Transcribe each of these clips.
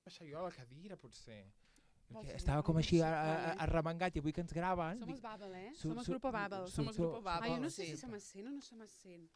baixar jo a la cadira, potser. Perquè estava com així arremangat i avui que ens graven... Somos Babel, Somos grupo Babel. Somos grupo Babel. Ai, no sé si se m'assent o no se m'assent.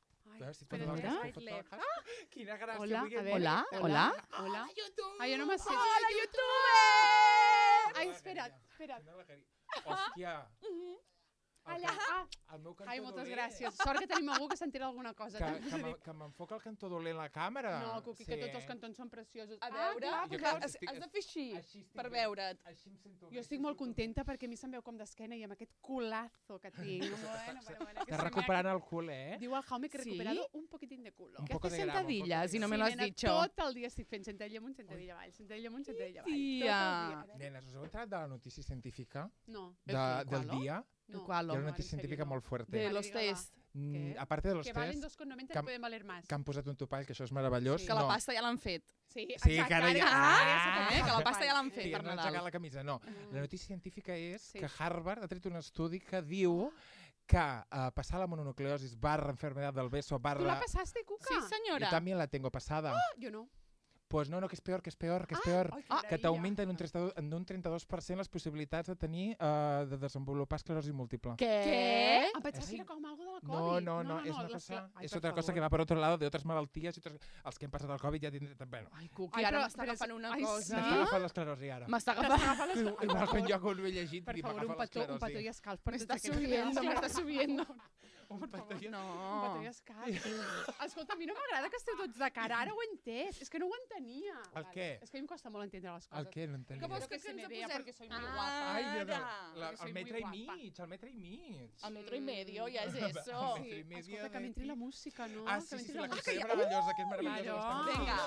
Quina gràcia. Hola, a veure. Hola, hola. Hola. Ai, jo no m'assent. Hola, YouTube! Ai, espera't. Hòstia. Allà. El meu cantó Ai, moltes dolent. gràcies. Sort que tenim algú que s'entera alguna cosa. Que m'enfoca el cantó dolent la càmera. No, Cuqui, que tots els cantons són preciosos. A veure, has de fer així, per veure't. Així em sento. Jo estic molt contenta perquè a mi se'm veu com d'esquena i amb aquest culazo que tinc. Estàs recuperant el cul, Diu el Jaume que he recuperado un poquitín de culo. ¿Qué haces sentadillas y no me lo has dicho? Tot el dia estic fent sentadilla amunt, sentadilla avall, sentadilla amunt, sentadilla avall. Tia. Nenes, us heu entrat de la notícia científica No. del dia? No. ¿Cuál? Hi ha una notícia científica molt fuerte. De los test. Aparte de los que valen test, 2,90 que pueden valer más. que han posat un topall, que això és meravellós. Que la pasta ja l'han fet. Sí, Sí, exacte. que ara ja... Que la pasta ja l'han fet Sí, per no ens Nadal. aixecat la camisa, no. La notícia científica és Sí. que Harvard ha tret un estudi que diu que passar la mononucleosis / enfermedad del beso / ¿Tú la pasaste, Cuca? Sí, Yo senyora. también la tengo pasada. Yo no. Pues no, que és peor, que és peor, que és peor. Ai, Que maravilla. t'augmenta en un 32% les possibilitats de tenir, de desenvolupar esclerosi múltiple. Què? Em pensava que era com algo de la No, Covid. no, es una cosa, Ai, es per otra cosa favor. que va por otro lado de otras malalties i els que hem passat el Covid ja tindrem... Bueno, Ai, Cuqui, Ai, ara però- m'està però- agafant una ai, cosa. m'està agafant l'esclerosi ara. M'està agafant... Igual quan jo ho he llegit, Per dic, favor, un m'agafa petó i l'esclerosi. escalf. per M'està tots aquells subiendo, que- m'està subiendo. Un petó i... Un No. petó i escalf. Escolta, a mi no m'agrada que esteu tots de cara. Ara ho he entès. És que no ho entenia. El què? És que a mi em costa molt entendre les coses. El què? No entenia. Que vols Creo que que se me ens vea posem... porque soy muy guapa. Ai, jo no. Ara. soy El muy metre i guapa. mig, el metre i mig. Al metro y medio, ja és El eso. metro i medio Escolta, que de m'entri la aquí. música, no? Ah, Que sí, m'entri sí, la música. cançó és meravellosa, que és meravellosa. Claro. bastant. Vinga.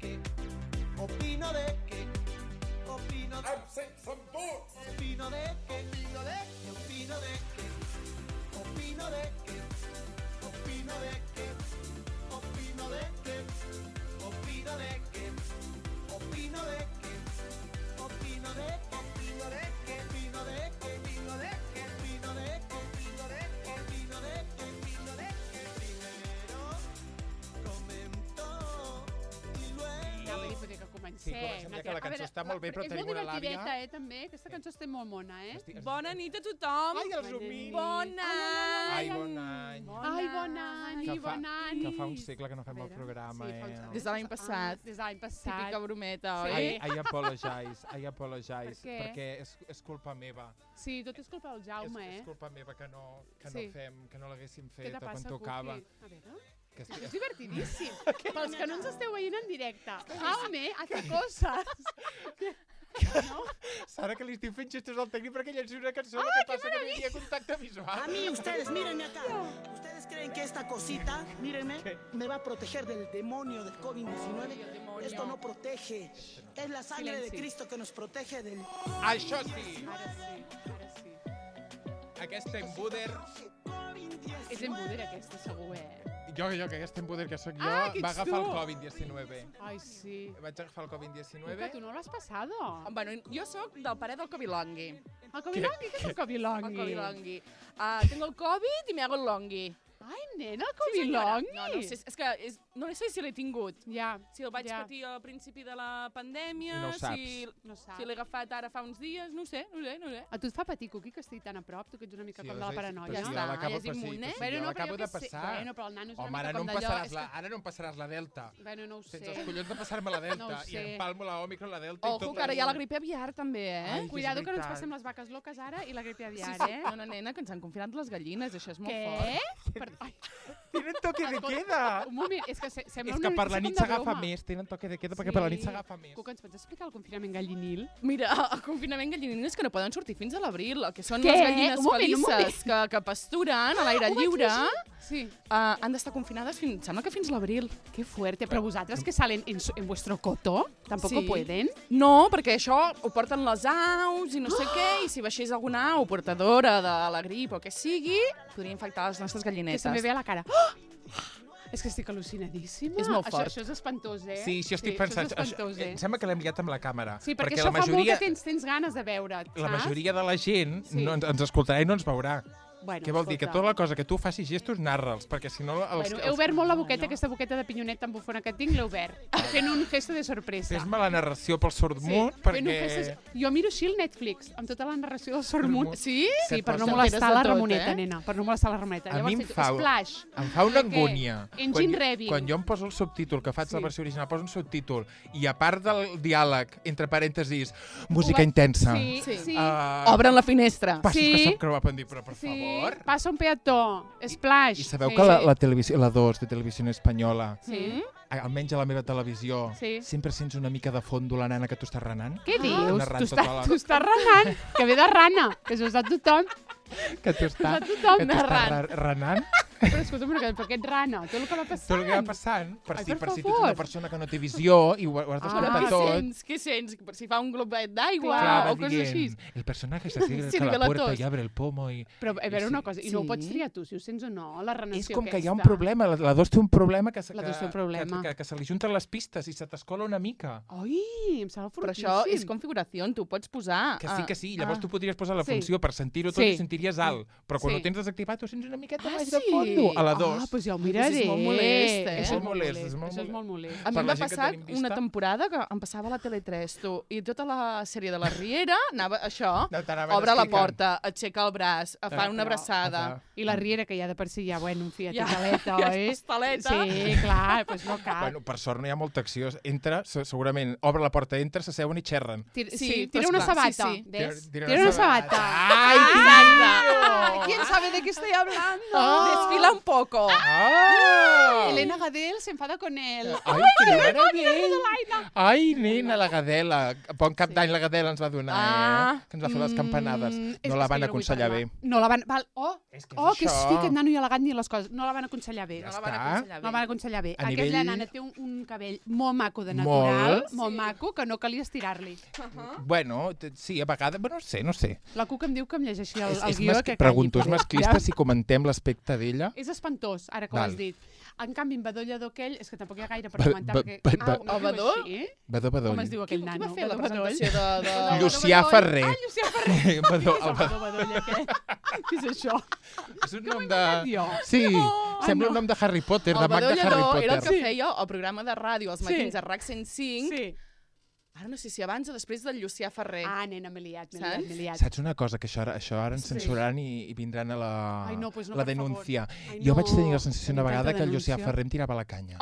Opino de que, opino de opino de que, opino de que, opino de que, opino de que, opino de que, opino de que, opino de que, opino de que, opino de que, opino de que, opino de que, opino de que, opino de que, opino de que, opino de que, opino de que, primero comento y Ja luego m'he dit que comencem. Sí, comencem, ja que la A cançó veure, està molt bé, però tenim una És molt làbia. divertideta, també. Aquesta cançó està molt mona, Bona nit a tothom. Ai, els humils. Bon any. Ai, bon any. Ai, bon any, Que fa- bon any. Que fa un segle que no fem A el veure, programa, sí, fa uns- Des de l'any passat. Des de l'any passat. Típica brometa, Sí. oi? I apologize, Per què? perquè és culpa meva. Sí, tot és culpa del Jaume, És culpa meva que no Sí. fem, que no l'haguéssim Què fet te quan passa, tocava. Cuqui? A veure... Que Això és divertidíssim. Pels que no ens esteu veient en directe. Jaume hace coses. No? Sara, que li estic fent gestos al tècnic perquè llenci una cançó, el que passa que no hi havia contacte visual. a mí ustedes, mírenme acá. ¿Ustedes creen que esta cosita, mírenme, me va a proteger del demonio del COVID-19? Esto no protege. Es la sangre de Silenci. Cristo que nos protege del... Això sí, Ara sí, ara sí. aquest embuder... És en Buder aquesta, segur, Jo, que aquest embuder que sóc jo, que va ets agafar el tu. Covid-19. Ai, sí. Vaig agafar el Que Covid-19. tu no l'has passado. Bueno, jo sóc del parer del Covilongui. El Covilongui? Què és el Covilongui? El Covilongui. Tengo el Covid i me hago el longui. Ai, nena, el Sí, senyora. Covilongui? No sé, és que no sé si l'he tingut. Ja, Si el vaig ja. patir al principi de la pandèmia, I no ho saps. No saps. si l'he agafat ara fa uns dies, no ho sé. A tu et fa patir, Cuqui, que estigui tan a prop? Tu que ets una mica com de la paranoia. Ja ja està, l'acabo ja és de passar. immune. Bueno, no, però l'acabo jo de què sé. passar. Bueno, però el nano és una Home, mica ara no com em d'allò, passaràs és la, ara no em passaràs la Delta. Bueno, no ho sé. Tens els collons de passar-me la Delta No ho i sé. empalmo la Òmicron, la Delta i Ojo, tot. que ara hi ha la gripe aviar, també, Ai, Cuidado que no ens veritat. passem les vaques loques ara i la gripe aviar, Sí, sí. eh? No, nena, que ens han confinat les gallines, això és molt Què? fort. Ai, Tenen toque de queda! un moment, és que sembla És una que per la notícia nit com de s'agafa broma. més, tenen toque de queda perquè per la nit s'agafa més. Cuca, ens pots explicar el confinament gallinil? Mira, el confinament galliner és que no poden sortir fins a l'abril, el que són Què? les gallines Un moment, un felices que pasturen a l'aire lliure, Sí. han d'estar confinades fins, sembla que fins l'abril. Qué fuerte. Però vosaltres que salen en vuestro coto, tampoco Sí. pueden. No, perquè això ho porten les aus i no sé què, i si baixés alguna au portadora de la grip o què sigui, podria infectar les nostres Que gallinetes. se me ve a la cara. Oh! És que estic al·lucinadíssima. És molt fort. Això és espantós, eh? Sí, això estic pensant. Això és espantós, Em sembla que l'hem liat amb la càmera. Sí, perquè la això fa molt majoria, que tens ganes de veure't, saps? la majoria de la gent Sí. no, ens escoltarà i no ens veurà. Bueno, Què vol dir? Que escolta. tota la cosa que tu facis gestos, narra'ls, perquè si no... Bueno, he obert molt la boqueta, aquesta boqueta de pinyonet tan bufona que tinc, l'he obert. Fent un gesto de sorpresa. Fes-me la narració pel sordmut, fent un perquè... gesto... Jo miro així el Netflix, amb tota la narració del sormut. Sí? Sí, Que per no posa- molestar la T'enteres de tot, Ramoneta, eh? nena. Per no molestar la Ramoneta. A mi em he fet fa- Splash. Em fa una De què? angúnia. Engine Revving. Quan jo em poso el subtítol, que faig Sí. la versió original, poso un subtítol, i a part del diàleg, entre parèntesis, música intensa, Sí, Sí. sí. Obren la finestra. passos Sí. que se'm creuar per dir, però per Sí, favor... passa un peató, Splash. I sabeu sí. que la televisió, la 2 de Televisió Espanyola, Sí. almenys a la meva televisió, Sí. sempre sents una mica de fondo la nana que tu estàs renant? Què dius? narrant Tu tota estàs, la- tu estàs renant, que ve de rana, que això ho sap tothom. Que tu estàs, tothom que tu estàs narrant. renant? Però escolta'm una cosa, per què ets rana? Tot el que va Tot passant. el que va passant, per Ai, si, per per si tu ets favor. una persona que no té visió i ho has d'escoltar Ah, tot. Què sents? Per si fa un globet d'aigua Clar, va o coses així. dient, el personaje se acerca Sí, a la que la puerta tos. y abre el pomo i... Però a veure Sí. una cosa, i no ho Sí. pots triar tu, si ho sents o no, la renació És com que aquesta. hi ha un problema, la 2 té un problema que, La dos té un problema. que se li junten les pistes i se t'escola una mica. Ai, em sembla Però fortíssim. això és configuració, tu pots posar... Que sí, llavors tu podries posar la Sí. funció per sentir-ho tot Sí. i sentiries alt, però quan Sí. ho tens desactivat ho sents una miqueta Ah, més de sí? fondo. A la 2. Ah, doncs ja ho Ai, miraré. doncs és molt molest, eh? Això És molt molest, és molt Això és molt molest. A mi Per em la va gent que passar tenim vista. una temporada que em passava a la Tele3, tu, i tota la sèrie de la Riera anava això, No, t'anaven obre la explicant. porta, aixeca el braç, fa una però- abraçada. I la riera, que ja de per si ja, bueno, un fiat Ja, i caleta, ja oi? és pasteleta. Sí, clar, doncs no cal. Bueno, per sort no hi ha molta acció. Entra, segurament, obre la porta, entra, s'asseuen i xerren. Sí, Sí, tira però una esclar, sabata. sí, sí. ¿Ves? Tira Tira una sabata. Ai, Exacte. ¿Quién sabe de qué estoy hablando? Desfila un poco. Ah! Elena Gadel se enfada con él. Ai, que meravell! Ai, nena, la Gadela. Bon cap d'any la Gadela ens va donar, Ah. Que ens va fer les campanades. És No la que van jo vull aconsellar parlar. bé. No la van... Val, oh, És que que es fica aquest nano i elegant ni les coses. No la van aconsellar bé. Ja No està. la van aconsellar No la van bé. aconsellar bé. A Aquesta nivell- nana té un cabell molt maco de natural, Molt. molt maco, que no calia estirar-li. Bueno, sí, a vegades... Bueno, no sé. La Cuca em diu que em llegeixi el És guió que calli. pregunto, és però masclista ja- si comentem l'aspecte d'ella? És espantós, ara que ho Val. has dit. En canvi, en Badó Lledó aquell, és que tampoc hi ha gaire per Ba- comentar, ba- perquè... ba- ba- no es diu Badó? així? Badó, badó. Com es diu Qui aquell va nano? fer la Badó Badoll? presentació de... Llucià Ferrer. Ah, Llucià Ferrer. Badó, Què és el Badó Badoll aquest? Què és això? és un nom de... Jo. Sí, Ah, sembla no. un nom de Harry Potter, de El mag de Harry Badollador Potter. era el que Sí. feia el programa de ràdio als matins Sí. a RAC 105. Sí. Ara no sé si abans o després del Llucià Ferrer. Ah, nena, m'he liat, m'he Saps? liat, m'he liat. Saps una cosa? Que això ara ens Sí. censuraran i vindran a la, Ai, no, pues no, la per favor. denúncia. Ai, Jo no. vaig tenir la sensació una Tenim vegada tanta que el Llucià denúncia. Ferrer em tirava la canya.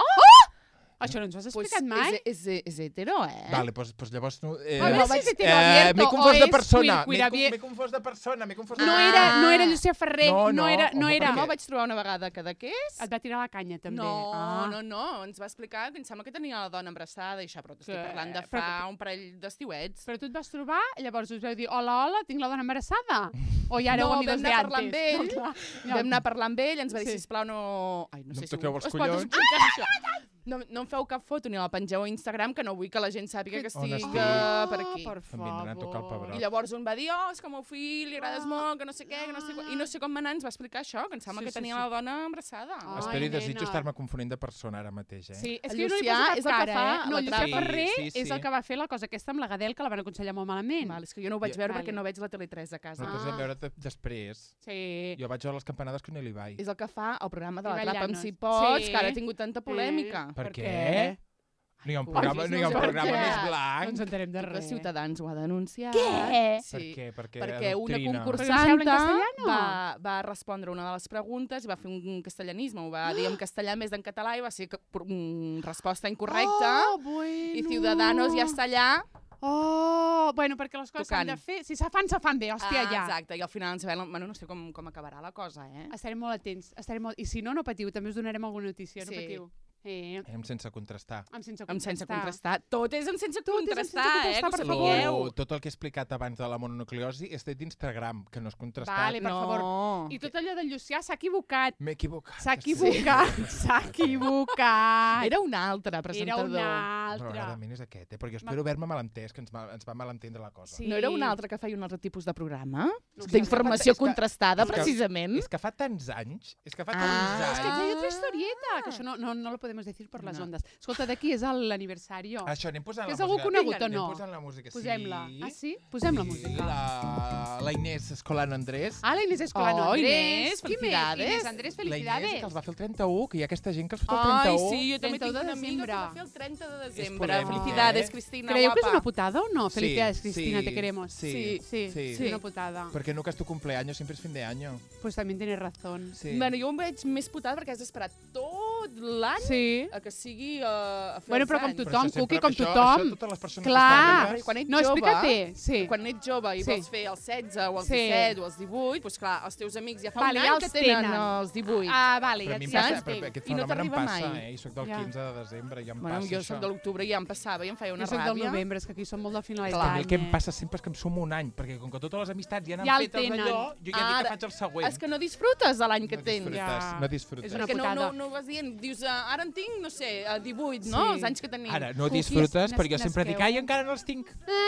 Això no ens ho has Pues explicat mai? és hetero, eh? Vale, pues llavors... No, A veure si és hetero m'he abierto confós o de és persona. queer abierto. M'he confós de persona, m'he confós de No persona. era Llucià Ferrer, No, no no, era... home, era. Jo me'l vaig trobar una vegada que de què és? Et va tirar la canya, també. No, Ah. no, ens va explicar que em sembla que tenia la dona embarassada i això, però t'estic Què? parlant de fa un parell d'estiuets. Però tu et vas trobar, llavors us vau dir, hola, hola, tinc la dona embarassada? O ja éreu No, amigos vam de anar a antes? parlar amb ell. No, clar. Ja. Vam anar a parlar amb ell, ens va dir, Sí. sisplau, no... Ai, no No sé em si toqueu els es pot collons. explicar això. No em feu cap foto ni la pengeu a Instagram, que no vull que la gent sàpiga que On estic estic? per aquí. Per Em vindran a tocar el favor. pebrot. I llavors un va dir, oh, és que al meu fill li agrades molt, que no sé què, que no sé què. I no sé com anar, ens va explicar això, que em sembla Sí, que sí, tenia sí. la dona embarassada. Ai, Espero i desitjo nena. estar-me confonent de persona ara mateix, eh? Sí, és El que jo no li Llucià poso és cap el que cara, fa eh? No, la el Llucià trama. Ferrer Sí, sí, és el sí. que va fer la cosa aquesta amb la Gadel, que la van aconsellar molt malament. Val, és que jo no ho vaig Jo- veure Vale. perquè no veig la Tele3 a casa. Nosaltres vam veure després. Sí. Jo vaig veure les campanades que no li vaig. És el que fa el programa de la Ibai Trapa amb Llanos. si pots, Sí. que ara ha tingut tanta polèmica. Per Per què? què? No hi ha un Ai, programa, no no hi ha un sé per programa què. més No blanc. ens entenem de Que res. Ciutadans ho ha denunciat. Què? Sí. Per què? Perquè una Adoctrina. Perquè no concursanta s'habla en castellano? va respondre una de les preguntes i va fer un castellanisme, ho va dir en castellà més en català i va ser resposta incorrecta. Oh, bueno. I Ciudadanos ja està allà. Oh, bueno, perquè les coses s'han Tocant. de fer. Si se fan bé, hòstia, ja. Exacte, i al final ens veuen, bueno, no sé com acabarà la cosa, eh? Estarem molt atents. I si no, no patiu. També us donarem alguna notícia, no Sí. patiu. Sense contrastar. Amb sense Amb sense contrastar. contrastar. Tot és amb sense Tot és amb sense contrastar, contrastar, que ho per sapigueu. Tot el que he explicat abans de la mononucleosi és d'Instagram, que no és contrastat. Vale, per No. favor. I tot allò del Llucià s'ha equivocat. M'he equivocat. S'ha equivocat. S'ha equivocat. Era un altre Era presentador. un altre. Probablement és aquest, però jo espero haver-me malentès, que ens va malentendre la cosa. Sí. No era un altre que feia un altre tipus de programa? No sé, D'informació és que- contrastada, és que- precisament? És que fa tants anys, És que hi ha otra historieta, que això no la podem podemos decir por les No. ondes. Escolta, d'aquí és l'aniversari. Això, anem posant Que és la algú música. conegut o Anem no? posant la música, sí. Posem-la. Ah, sí? Posem la música. La Inés Escolano Andrés. Ah, la Inés Escolano Oh, Andrés. Inés, Qui més? felicidades. Inés Andrés, La Inés, felicidades. que els va fer el 31, que hi ha aquesta gent que els fa el Ai, 31. sí, jo també 31 tinc de una amiga que desembre. va fer el 30 de desembre. polèmic, Felicidades, eh? Cristina, Creieu que és guapa. una putada o no? Sí, Felicidades, Cristina, sí, te queremos. sí, sí, sí. una putada. Perquè nunca és tu cumpleaños, siempre es fin de año. Pues también tienes razón. Sí. Bueno, jo em veig més putada perquè has d'esperar tot l'any Sí. a que sigui a fer Bueno, els però com anys. tu- Però tothom, això sempre- Cuqui, com això- tothom. Això totes les persones Clar. que estan Quan ets No, jove, explica-te. Sí. Quan ets jove i Sí. vols fer els 16 o els Sí. 17 o els 18, doncs clar, els teus amics ja fa Vale, un ja any que els tenen tenen. els 18. Ah, vale, Però a mi em ja passa, t'entenc. però aquest I no fenomen em t'arriba passa, mai. Jo soc del Ja. 15 de desembre, ja em Bueno, passa jo això. soc de l'octubre i ja em passava i em feia una Jo soc del ràbia. novembre, és que aquí som molt de finals Clar, a mi d'any. el que em passa sempre és que em sumo un any, perquè com que totes les amistats ja n'han Ja el fet els tenen. allò, jo ja dic que Ara, faig el següent. És que no disfrutes de l'any que no tens. disfrutes, Ja. no disfrutes. És una Perquè putada. no vas dient, dius, ara en tinc, no sé, 18, no? Sí. Els anys que tenim. Ara, no Cookies, disfrutes, perquè jo sempre dic, nasqueu. ai, encara no els tinc.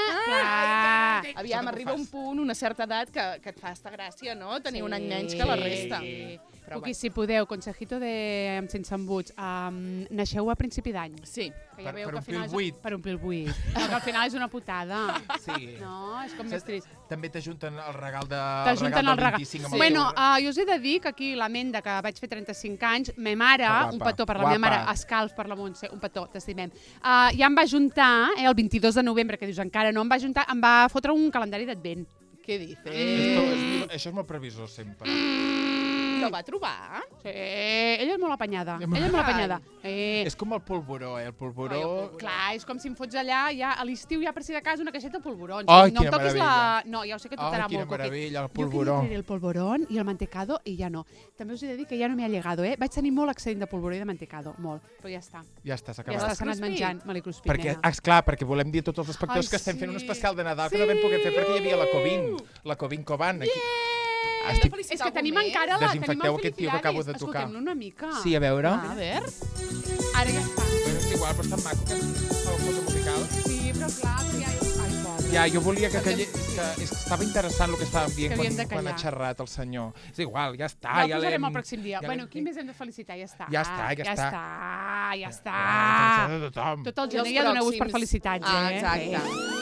Clar. Aviam, Això arriba com un fas? punt, una certa edat, que et fa esta gràcia, no? Tenir un any menys que la resta. Sí. Però Cuqui, si podeu, consejito de amb sense embuts, naixeu a principi d'any. Sí. Que ja Per- veieu per que al omplir final el buit. Per omplir el buit. No, que al final és una putada. Sí. No, és com més trist. També t'ajunten el regal de T'ajunten el regal. 25 amb Sí. el Bueno, teu- jo us he de dir que aquí l'amenda, que vaig fer 35 anys, ma mare, Que guapa, un petó per la guapa. meva mare, escalf per la Montse, un petó, t'estimem, ja em va juntar, el 22 de novembre, que dius encara no, em va fotre un calendari d'advent. Què dices? Això és molt previsor, sempre. Lo va trobar? Sí, ella és molt apanyada. Ella és molt apanyada. És com el polvoró, el polvoró... Clar, és com si em fots allà, ja a l'estiu ja per si de cas una caixeta de polvorons. Ai, no em quina toquis la... meravella. No, ja ho sé que Ai, t'agrada quina molt, Coqui. meravella, el Jo queria polvoró. traure el polvorón i el mantecado i ja no. També us he de dir que ja no m'hi ha llegado, eh? Vaig tenir molt excedent de polvoró i de mantecado, molt. Però ja està. Ja està, s'ha Ja acabat. està, s'ha anat cruspit? menjant. Me l'he cruspit, Perquè, nena. esclar, perquè volem dir a tots els espectadors Ai, que estem fent un sí. especial de Nadal que no vam poder fer perquè hi havia la Covin. La Covin Covan. Aquí. Estic... És que tenim encara la... Desinfecteu aquest tio que acabo de tocar. Escoltem-lo una mica. Sí, a veure. A veure. Ara ja està. Però és igual, però és tan maco que el foto musical. Sí, però clar, que ja... Ai, pobre. Ja, jo volia que estava interessant el que estàvem dient Que havíem de quan ha callar. xerrat el senyor. És igual, ja està. Ja ho ja posarem l'hem- el pròxim dia. ja Bueno, l'hem- qui més hem de felicitar? Ja està. Ja està, ja Ja està. està, ja està. Ah, de tothom. Tot el I els gener ja doneu per pròxims. felicitats, Ah, eh? exacte.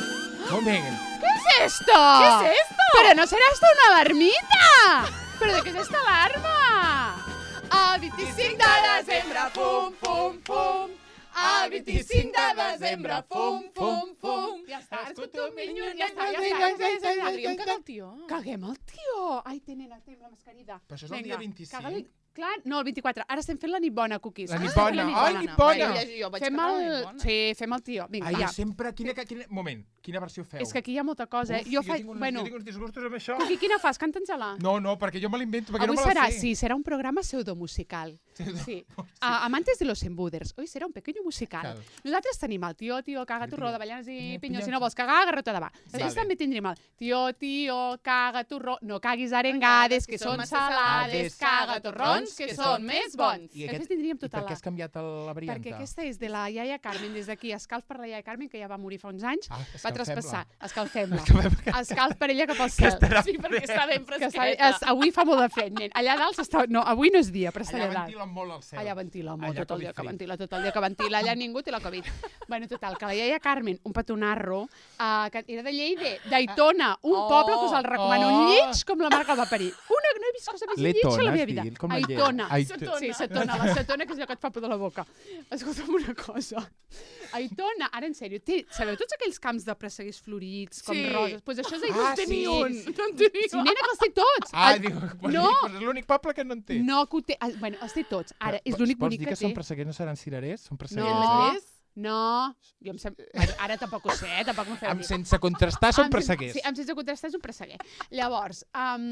Moment. ¿Qué es esto? ¿Qué es esto? Pero no será esto una alarmita. ¿Pero de qué es esta alarma? A 25 de desembre, pum, pum, pum. A 25 de desembre, pum, pum, pum. Ja està, escolta, minyón, ja està, ja està. Podríem cagar el tio. Caguem el tio. Ai, té, nena, té la mascarida. Però això és el dia 25. caga-li. Clar, no, el 24. Ara estem fent la nit bona, Cookies. La nit Estem fent bona. nit Ai, nit bona. Jo vaig Fem cagar la el... nit bona. Sí, fem el tio. Vinga, Ai, ja. sempre... Moment, quina versió feu? És que aquí hi ha molta cosa, eh? Uf, Jo faig... tinc Bueno, jo tinc uns disgustos amb això. Cookie, quina fas? Canta'ns-la. No, perquè jo me l'invento, perquè Avui no me serà, la sé. sí, serà un programa pseudomusical. Sí. Amantes de los embuders. Hoy serà un pequeño musical. Cal. Nosaltres tenim el tio, caga turró, de Ballanes i Pinya, Pinyó. pinya. Si no vols cagar, garrota de va. Després Vale. també tindrem el tio, caga turró, no caguis arengades, que són massa salades, salades, caga torrons, que són més bons. I Després tindríem I tota per què la... has canviat la varianta? Perquè aquesta és de la iaia Carmen, des d'aquí, escalf per la iaia Carmen, que ja va morir fa uns anys, Ah, va traspassar, escalfem-la. Escalfem-la. Escalf per ella cap al cel. Sí, perquè està ben Que fresqueta. avui fa molt de fred, nen. Allà dalt s'està... No, avui no és dia, però està Allà allà dalt. ventilen molt al cel. Allà ventila molt, Allà tot el dia que Covid-free. ventila, tot el dia que ventila. Allà ningú té la Covid. Bueno, total, que la iaia Carmen, un petonarro, que era de Lleida, d'Aitona, un poble que us el recomano, lleig com la marca va parir. No he vist cosa més lleig a la meva vida. com la llet. Aitona. Aitona. Sí, Setona, la Setona, que és allò que et fa por de la boca. Escolta'm una cosa. Aitona, ara en sèrio, sabeu tots aquells camps de presseguers florits, com Sí. roses? Doncs això és Ah, Aitona. sí. No en Sí, tenia. nena, que els té tots. Ah, dic, No. és l'únic poble que no en té. No, que ho té... Bueno, els té tots. Ara, és l'únic Vols bonic dir que que són té. presseguers, no seran cirerers? Són presseguers, No, eh? no. Jo em bueno, ara tampoc ho sé, tampoc m'ho feu dir. Sense contrastar són Amb presseguers. Sí, amb sense contrastar és un presseguer. Llavors,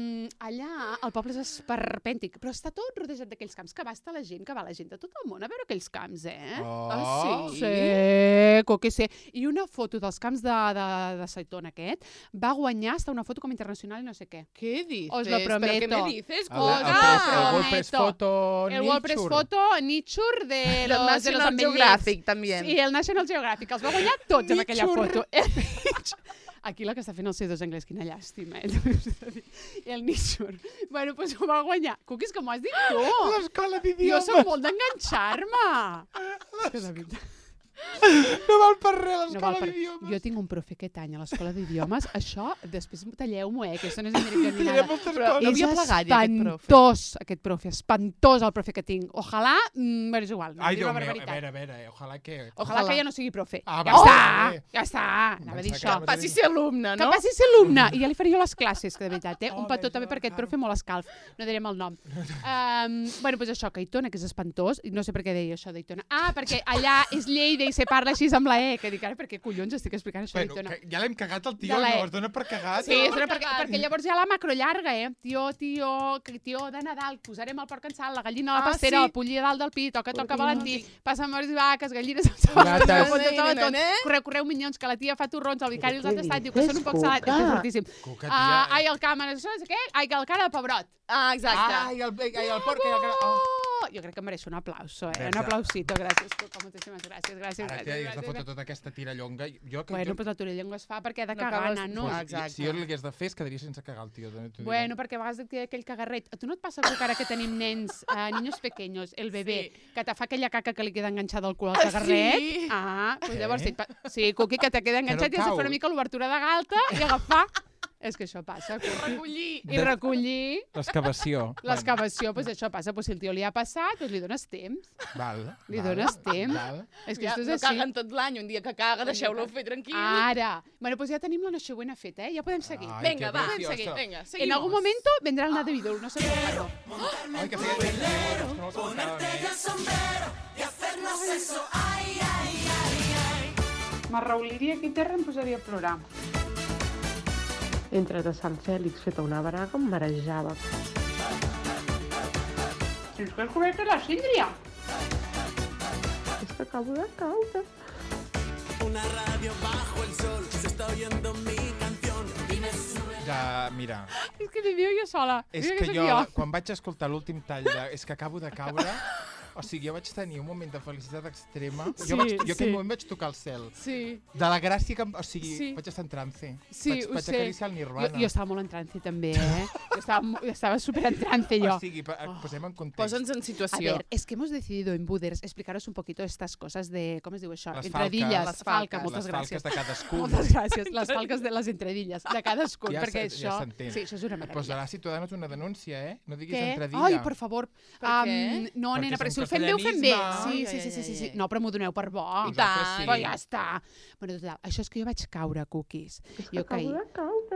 allà el poble és esperpèntic, però està tot rodejat d'aquells camps, que va estar la gent, que va la gent de tot el món a veure aquells camps, eh? Oh. sí? Sí, que sé. I una foto dels camps de Saitón aquest va guanyar hasta una foto com internacional i no sé què. ¿Qué dices? Os lo ¿Pero qué prometo. me dices? El Cosa, WordPress Photo El WordPress Nature. Photo Nature de El los National ametllers. Geographic, també. Sí, el National Geographic. Els va guanyar tots en aquella Nature. foto. Aquí la que està fent el C2 anglès, quina llàstima, I el Nixon. Bueno, doncs ho va guanyar. Cuquis, que m'ho has dit tu. L'escola Jo d'idiomes. soc molt d'enganxar-me. És que de veritat. No val per res No val l'escola per... d'idiomes. Jo tinc un profe aquest any a l'escola d'idiomes. Això, després talleu-m'ho, que això no és americana ni Diré nada. moltes Però coses. no havia plegat, ja, aquest profe. Espantós el profe que tinc. Ojalà, bueno, és igual, no Ai, diré Déu una meu, barbaritat. a veure, ojalà que... Ojalà que ja no sigui profe. Ah, ja va, està, bé. ja està. Anava a dir Pensava això. que Passi a ser alumne, Que no? passi a ser alumne. I ja li faria jo les classes, que de veritat, Un Oh, petó veig també la per aquest cara. profe molt escalf. No direm el nom. Bueno, doncs això, que Aitona, que és espantós, i no sé per què deia això d'Aitona. Ah, perquè allà és Lleida i se parla així amb la E, que dic ara, per què collons estic explicant això Bueno, d'Aitona? que ja l'hem cagat el tio, De la E. no? Es dona per cagat. Sí, és perquè llavors hi ha la macro llarga, Tio de Nadal, posarem el porc en sal, la gallina a la Ah, pastera, sí. el pollí a dalt del pi, toca Porc Valentí, i passa morts i vaques, gallines amb sabates, Rates. correu minyons, que la tia fa torrons, el vicari els ha tastat, diu que són un poc salats, és fortíssim. Cuca, tia. Ai, el càmen, això és què? Ai, que el cara de pebrot. Ah, exacte. Ai, el porc i el cara... Oh. Jo crec que mereixo un aplauso, Verge. Un aplausito, gràcies, Cuca, moltíssimes gràcies, Ara, tia, has de fotre tota aquesta tirallonga. Bueno, doncs la torellonga es fa perquè ha de No cagar, acabes- nano. Ah, exacte. Si jo l'hagués de fer, es quedaria sense cagar el tio. T'ho diré. Bueno, perquè a vegades et queda aquell cagarret. A tu no et passa que ara que tenim nens, niños pequeños, el bebé, que te fa aquella caca que li queda enganxada al cul al cagarret? sí? Doncs llavors... Sí, Cuqui, que te queda enganxat i has de fer una mica l'obertura de galta i agafar... És que això passa, Cuqui. Recollir. I recollir L'excavació. l'excavació, doncs això passa. Si el tio li ha passat, doncs li dones temps. Val. Li dones temps. Val. És que Ja, això és no així. caguen tot l'any, un dia que caga, deixeu-lo fer tranquil. Ara. Bueno, doncs ja tenim la noche buena feta, Ja podem seguir. Ai, Vinga, que va, preciosa. seguim. Vinga, En seguimos. algún momento vendrá el Navidul, no sé cuándo. Ai, que feia temps que no l'escoltàvem, M'arrauliria aquí terra em posaria a plorar. Entre de Sant Fèlix feta una braga em marejava. Si ens vols comer la síndria. És que acabo de caure. Una radio bajo el sol, se está oyendo mi canción. Dime si sube. Ja, mira, És que vivia jo sola. és Mira que soc jo, quan vaig escoltar l'últim tall És que acabo de caure, o sigui, jo vaig tenir un moment de felicitat extrema. Sí, Jo aquell sí. moment vaig tocar el cel. Sí, De la gràcia que... O sigui, Sí. vaig estar en trance. sí, vaig ho sé. acariciar el nirvana. Jo estava molt en trance també, Jo estava súper en trance jo. O sigui, posem en context. Posa'ns en A situació. ver, es que hemos decidido en Buders explicaros un poquito estas cosas de, ¿cómo es diu això? Les Entradillas, falques. falca, Les moltes Les falques gràcies. de cadascun. Moltes gràcies, les falques de les entradilles, de cadascun, Ja perquè ja això... s'entén. Sí, això és una Et meravella. posarà Ciutadanos una denúncia, No diguis Què? entradilla. Ai, per favor. Per què? No, Perquè nena, és perquè un si ho fem bé, ho fem bé. catalanisme. Sí. No, però m'ho doneu per bo. I tant. Sí. Però ja està. Bueno, total, això és que jo vaig caure, Cookies. És que Jo acabo caí. de caure.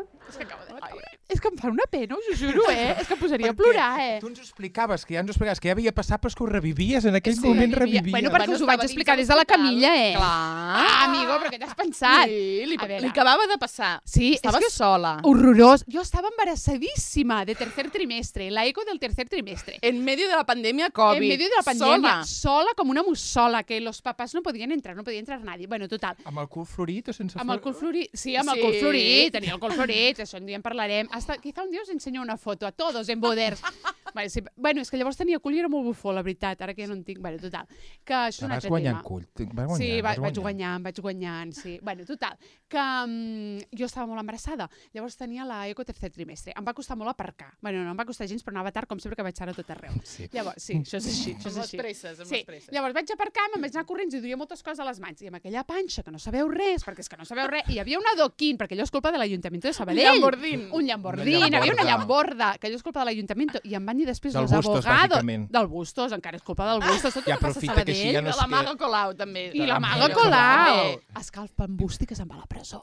És que em fa una pena, us ho juro, És que em posaria a plorar, Tu ens ho explicaves, que ja havia passat, però és que ho revivies, en aquell Sí, moment revivia. revivies. Bueno, perquè us ho vaig estava explicar dins des de la l'hospital. Camilla, Clar. Ah, amigo, però què t'has pensat? Sí, li A veure. acabava de passar. Sí, Estava és que sola. horrorós. Jo estava embarazadíssima de tercer trimestre, la eco del tercer trimestre. En medio de la pandemia COVID. En medio de la pandemia, Sola. sola como una musola, que los papás no podían entrar, no podía entrar nadie. Bueno, total, Amb el cul florit o sense amb el cul florit, sí, amb el Sí. cul florit, tenia el cul florit, això un dia en parlarem. Hasta, quizá un dia us ensenyo una foto a todos en Boders. Vale, sí, bueno, és que llavors tenia cul i era molt bufó, la veritat, ara que ja no en tinc. Bueno, total, que això és un Vas altre guanyant tema. cul. Vas guanyant, Sí, vas vaig guanyant, sí. Bueno, total, que jo estava molt embarassada. Llavors tenia la eco tercer trimestre. Em va costar molt aparcar. Bueno, no em va costar gens, però anava tard, com sempre que vaig anar a tot arreu. Sí. Llavors, sí, això és així, això és Amb les així. presses, amb Sí, les presses. llavors vaig aparcar, me'n vaig anar corrents i duia moltes coses a les mans. I amb aquella panxa, que no sabeu res, perquè és que no sabeu res, i hi havia un adoquín, perquè allò és culpa de l'Ajuntament de Sabadell. Llambordín. Un llambordín, Una hi havia una llamborda. llamborda, que allò és culpa de l'Ajuntament. I em van dir després Del els Bustos, abogados... bàsicament. Del Bustos, encara és culpa del Bustos. Tot I el que passa a aprofita que així ja Sabadell. no De es la queda... Maga Colau, també. I la la Maga Maga Colau. Colau. Escalfa en busti que se'n va a la presó.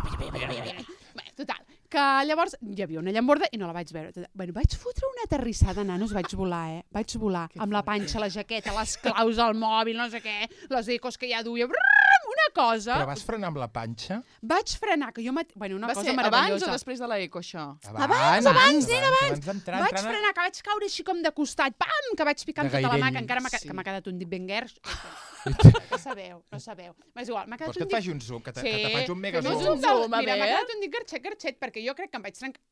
Bé, total, que llavors hi havia una llamborda i no la vaig veure. Bueno, vaig fotre una aterrissada, nanos, vaig volar, Vaig volar, amb la panxa, la jaqueta, les claus al mòbil, no sé què, les ecos que ja duia, una cosa. Però vas frenar amb la panxa? Vaig frenar, que jo... Bueno, una Va cosa ser meravellosa. abans o després de l'eco, això? Abans, nena, abans d'entrar. Vaig frenar, que vaig caure així com de costat, pam, que vaig picar amb De tota la mà, gairell. que encara Sí. m'ha quedat un dit ben guerx. No sabeu. És igual, m'ha quedat Vols que un et dit... faci un zoom? Que te faig un mega fes zoom? un zoom, a Mira, m'ha veure. quedat un dit garxet, perquè jo crec que em vaig trencar...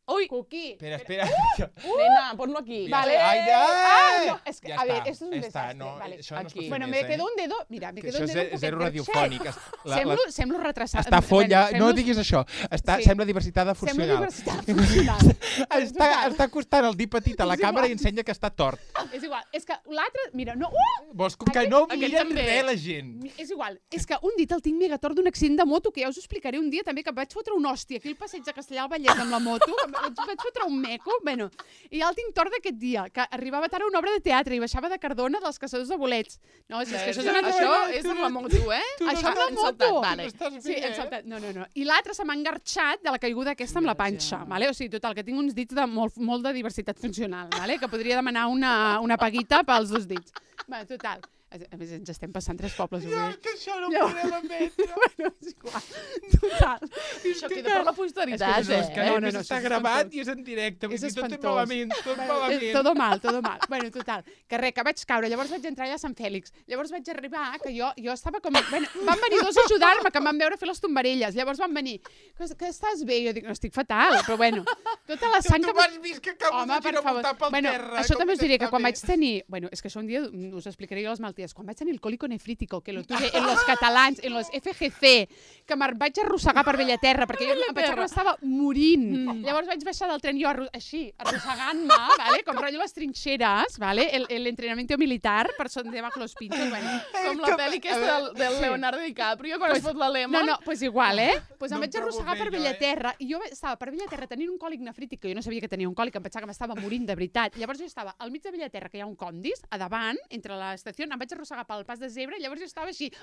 Ui, Cuqui. Espera. nena, ponlo aquí. Vale. Ai, Es que, ja a ver, està, esto es un ja està, desastre. no, Vale. això no es pot fer Bueno, més, me quedó un dedo... Mira, me Que quedó un això dedo... és zero radiofònic. Semblo retrasat. Està folla, Bueno, no diguis això. Sí. Sembla diversitat Semblo funcional. diversitat funcional. Està acostant el dit petit a la càmera i ensenya que està tort. És igual, és que l'altre... Mira, no... Vols que no Aquest miren també. res la gent. És igual, és que un dit el tinc mega tort d'un accident de moto, que ja us ho explicaré un dia també, que em vaig fotre un hòstia aquí al passeig de Castellà al Vallès amb la moto, vaig fotre un meco, bueno, i ja el tinc tort d'aquest dia, que arribava tard a una obra de teatre i baixava de Cardona dels caçadors de bolets. No, és que això és una altra... Això és amb la moto, Això amb la hem moto. saltat, vale. Sí, hem saltat. No. I l'altre se m'ha engarxat de la caiguda aquesta amb la panxa. Vale? O sigui, total, que tinc uns dits de molt de diversitat funcional, vale? Que podria demanar una paguita pels dos dits. Bé, total. A més, ens estem passant 3 pobles avui. Que això no ho podem admetre. Bueno, és igual. Total. Això queda per la posteritat, És que No, no, això està és gravat espantós. i és en directe. Vull És dir, tot és espantós. malament, tot malament. Todo mal, todo mal. Bueno, total, que res, que vaig caure, llavors vaig entrar allà a Sant Fèlix. Llavors vaig arribar, que jo estava com... Bueno, van venir dos a ajudar-me, que em van veure fer les tombarelles. Llavors van venir, que estàs bé? Jo dic, no, estic fatal, però bueno, tota la sang Tu que... m'has vist que acabo Home, de per girar favor. voltar pel Bueno, terra. això com també us diré que està quan bé. vaig tenir... Bueno, és que això un dia us explicaré jo les malalties. Quan vaig tenir el cólico nefrítico, que lo tuve en los catalans, en los FGC, que me'n vaig arrossegar per Bellaterra, perquè jo em pensava que m'estava morint. Llavors vaig baixar del tren jo així, arrossegant-me, ¿vale? Com rotllo les trinxeres, ¿vale? El entrenamiento militar, per son debajo los pinchos, bueno. Com la pel·li aquesta del Leonardo DiCaprio, quan es fot la lema. No, pues igual, pues em No em vaig trobo arrossegar bé, per jo, Bellaterra, i jo estava per Bellaterra tenint un còlic nefrític, que jo no sabia que tenia un còlic, em pensava que m'estava morint de veritat. Llavors jo estava al mig de Bellaterra, que hi ha un condis, a davant, entre l'estació, em vaig arrossegar pel pas de zebra, i llavors jo estava així...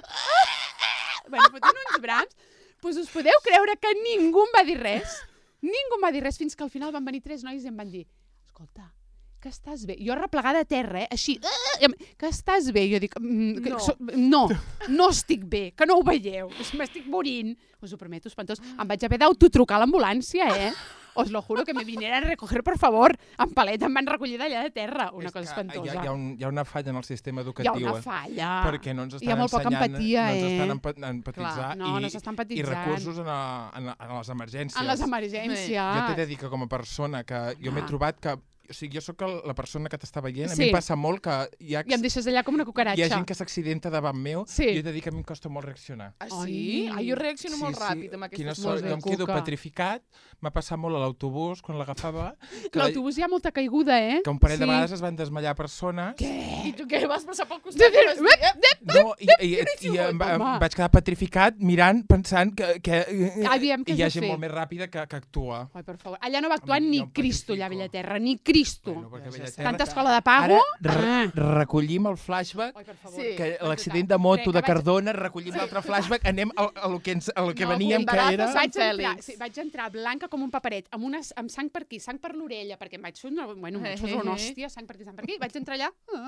Bueno, fotent uns brams. Pues us podeu creure que ningú em va dir res? Ningú em va dir res, fins que al final van venir 3 nois i em van dir, escolta, que estàs bé? Jo arreplegada a terra, així, que estàs bé? Jo dic, no estic bé, que no ho veieu, m'estic morint. Us ho prometo, espantós. Em vaig haver d'autotrucar a l'ambulància, Os lo juro que me vinieran a recoger, por favor. En paleta em van recollir d'allà de terra. Una cosa espantosa. Hi ha una falla en el sistema Hi ha educatiu. una falla. Perquè no ens estan Hi ha molt poca ensenyant, empatia, no ens estan empatitzant. Clar, no s'estan empatitzant. I recursos en les emergències. En les emergències. Jo t'he de dir que com a persona que jo m'he trobat que... O sigui, jo sóc la persona que t'està veient. A Sí. mi em passa molt que hi ha I em deixes allà com una cucaratxa. hi ha gent que s'accidenta davant meu Sí. i jo he de dir que a mi em costa molt reaccionar. Ah, sí? Ai. Jo reacciono molt ràpid amb Quina aquestes sort, coses. jo em quedo Cuca. petrificat. M'ha passat molt a l'autobús, quan l'agafava, L'autobús hi ha molta caiguda, que un parell de vegades es van desmallar persones. I tu què? Vas passar pel costat i vas dir... No, i em vaig quedar petrificat mirant, pensant que Aviam, què hi ha has de gent fer? molt més ràpida que actua. Ai, per favor. Allà no va actuar Home, ni jo em Cristo, allà a petrifico. Bellaterra, ni Cristo. Bueno, perquè Bellaterra- Tanta escola de pago. Ara recollim el flashback, Ai, per favor. Sí. que l'accident de moto Crec de que vaig- Cardona, recollim l'altre flashback, anem a lo que No, veníem, que embaràs era... de Sant Fèlix. Vaig entrar blanca com un paperet, amb sang per aquí, sang per l'orella, perquè em vaig fer una hòstia, sang per aquí, sang per aquí, i vaig entrar allà,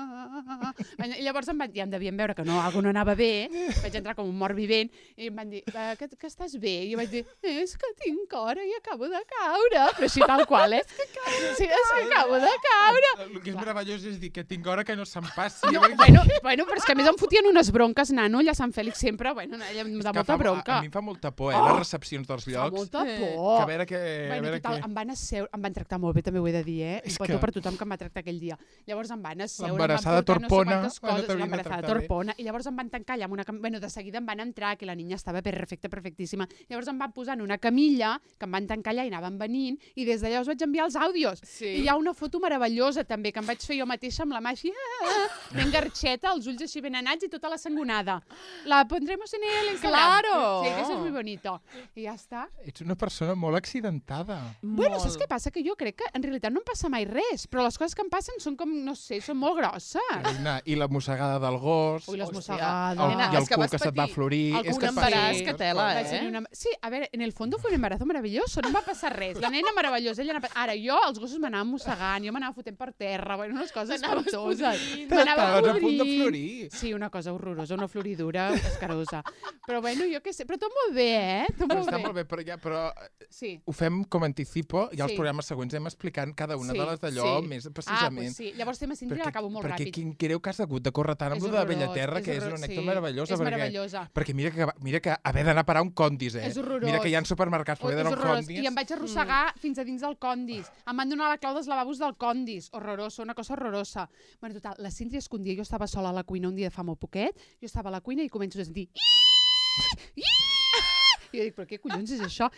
i llavors ja em devien veure que alguna no anava bé, vaig entrar com un mort vivent, i em van dir, que estàs bé? I jo vaig dir, és que tinc cor i acabo de caure, però així tal qual, Sí, és que acabo de caure. El que és meravellós és dir que tinc hora que no se'm passi. Bueno, però és que a més em fotien unes bronques, nano, allà a Sant Fèlix sempre, bueno, allà em da molta bronca. A mi em fa molta por, les recepcions dels Fa llocs. molta Que por. a veure què... Bueno, total, em van tractar molt bé, també ho he de dir, Un És petó que- per tothom que em va tractar aquell dia. Llavors em van asseure, L'embarassada em van portar torpona, no sé quantes no coses, t'haurien de l'embarassada tractar bé. torpona, i llavors em van tancar allà amb una bueno, de seguida em van entrar, que la niña estava perfectíssima. Llavors em van posar en una camilla, que em van tancar allà i anaven venint, i des d'allà us vaig enviar els àudios. Sí. I hi ha una foto meravellosa també, que em vaig fer jo mateixa amb la mà així, ben garxeta, els ulls així ben anats i tota la sangonada. La pondremos en el Instagram. Claro. Sí, que eso es muy bonito. I ja està. Ets una persona molt accidentada. Bueno, saps què passa? Que jo crec que en realitat no em passa mai res, però les coses que em passen són com, no sé, són molt grosses. Carolina, I la mossegada del gos, Ui, les Hòstia. mossegades. Nena, i el és que cul vas que se't va patir florir. el És cul que un passa embaràs moltes que tela, coses. Vaig tenir Sí, a veure, en el fondo fue un embarazo maravilloso, no em va passar res. La nena meravellosa, ella Ara, jo, els gossos m'anaven mossegant. arrossegant, jo m'anava fotent per terra, bueno, unes coses espantoses. Estaves a punt de florir. Sí, una cosa horrorosa, una floridura escarosa. Però bueno, jo què sé, però tot molt bé, Tot Però molt està bé. molt bé, però Sí. ho fem com a anticipo i als Sí. programes següents anem explicant cada una Sí, de les d'allò sí. més Ah, precisament. pues sí. Llavors tema síndria l'acabo molt perquè ràpid. quin creu que has hagut de córrer tant amb És lo de horrorós, Bellaterra, que és una horrorós, anècdota sí. meravellosa. És meravellosa. Perquè mira que haver d'anar a parar a un condis, És horrorós. Mira que hi ha supermercats per haver És d'anar a un horrorós. condis. I em vaig arrossegar fins a dins del condis. Em van donar la clau dels lavabos del condis. Horrorosa, una cosa horrorosa. Bueno, total, la síndria es que un dia jo estava sola a la cuina un dia de fa molt poquet, jo estava a la cuina i començo a sentir I jo dic, però què collons és això?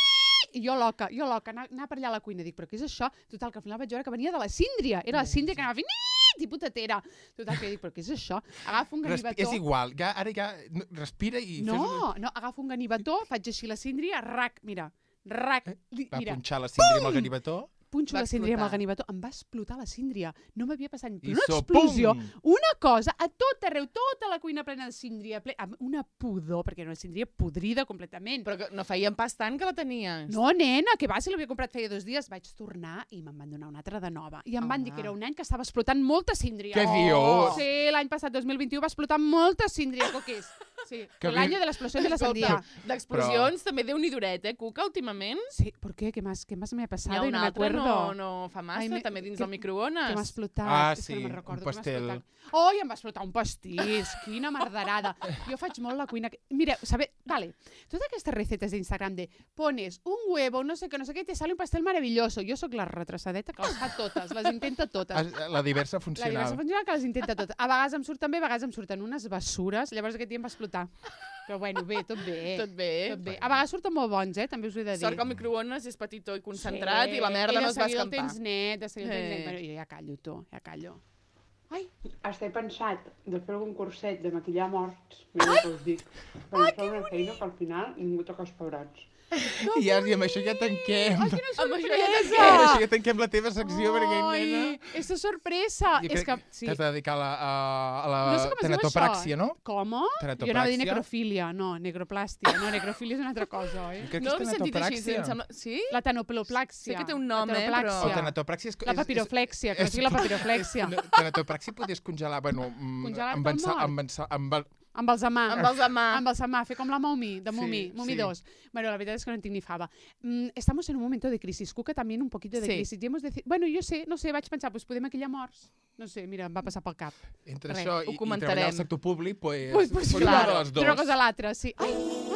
I jo loca, anar per allà a la cuina, dic, però què és això? Total, que al final vaig veure que venia de la síndria. Era la síndria que anava fent tipus tetera. Total, que jo dic, però què és això? Agafo un ganivetó. És igual, ara ja respira i... No, agafo un ganivetó, faig així la síndria, rac, mira, rac. Va Mira, punxar la síndria amb el ganivetó. punxo Va la síndria amb el explotar. ganivetó. Em va explotar la síndria. No m'havia passat ni I una so, explosió, pum! una cosa, a tot arreu, tota la cuina plena de síndria, amb una pudor, perquè era una síndria podrida completament. Però que no feien pas tant que la tenies. No, nena, que va, si l'havia comprat feia 2 dies. Vaig tornar i me'n van donar una altra de nova. I em van dir que era un any que estava explotant molta síndria. Què dius? Sí, l'any passat, 2021, va explotar molta síndria, coquis. Sí, Que l'any bé. de l'explosió de la Escolta, sandía. d'explosions també déu-n'hi duret, Cuca, últimament? Sí, ¿por qué? ¿Qué más me ha Hi pasado? ha Y un no me altre, acuerdo. no fa massa, Ai, també dins que- del microones. Que m'ha explotat. Ah, És que no sí, me'n un recordo, que m'ha pastel. explotat. Oi, em va explotar un pastís. Quina merderada. Jo faig molt la cuina. Mira, vale, totes aquestes recetes d'Instagram de pones un huevo, no sé què, i te sale un pastel maravilloso. Jo sóc la retrasadeta que les fa totes, les intenta totes. La diversa La diversa funcional. funcional que les intenta totes. A vegades em surten bé, a vegades em surten unes bessures. Llavors aquest dia em va explotar. Però bueno, bé, tot bé. Tot bé. Tot bé. A vegades surten molt bons, també us ho he de dir. Sort que el microones és petitó i concentrat i la merda no es va escampar. De seguida el tens net, de seguida el tens net. Eh. Bueno, jo ja callo, tu, ja callo. Ai, Hasta he pensat de fer algun curset de maquillar morts, mira que us dic, per fer una feina que al final ningú toca els pebrots. I amb això ja tanquem. Amb això ja Amb això ja tanquem la teva secció, perquè, nena... és sorpresa. Jo És crec que, sí. t'has de dedicar a No sé la com es diu tenatopràxia, això. no? Com? Jo Tenatopràxia? anava a dir necrofília, no, necroplàstia. No, necrofília és una altra cosa, oi? Crec que No és l'he sentit així, tenatopràxia. em sembla... Sí? La tenoplòxia. Sé que té un nom, la però- O tenoplàxia. tenatopràxia és... La papiroflèxia, que sigui la papiroflèxia. Tenatopràxia podies congelar, bueno, Congelar-te el mort. amb Embalsamar. Embalsamar. Embalsamar, fer com la Mumi, de Mumi, Sí, Mumi sí. 2. Bueno, la verdad es que no tinc ni fava. Estamos en un momento de crisis. Cuca también un poquito de Sí. crisis. Y hemos bueno, jo sé, no sé, vaig pensar, pues podem maquillar morts. No sé, mira, em va passar pel cap. Entre Res, això ho i comentarem. treballar al sector públic, pues Pues una clar, de les dues. una cosa a l'altra, sí. Ai,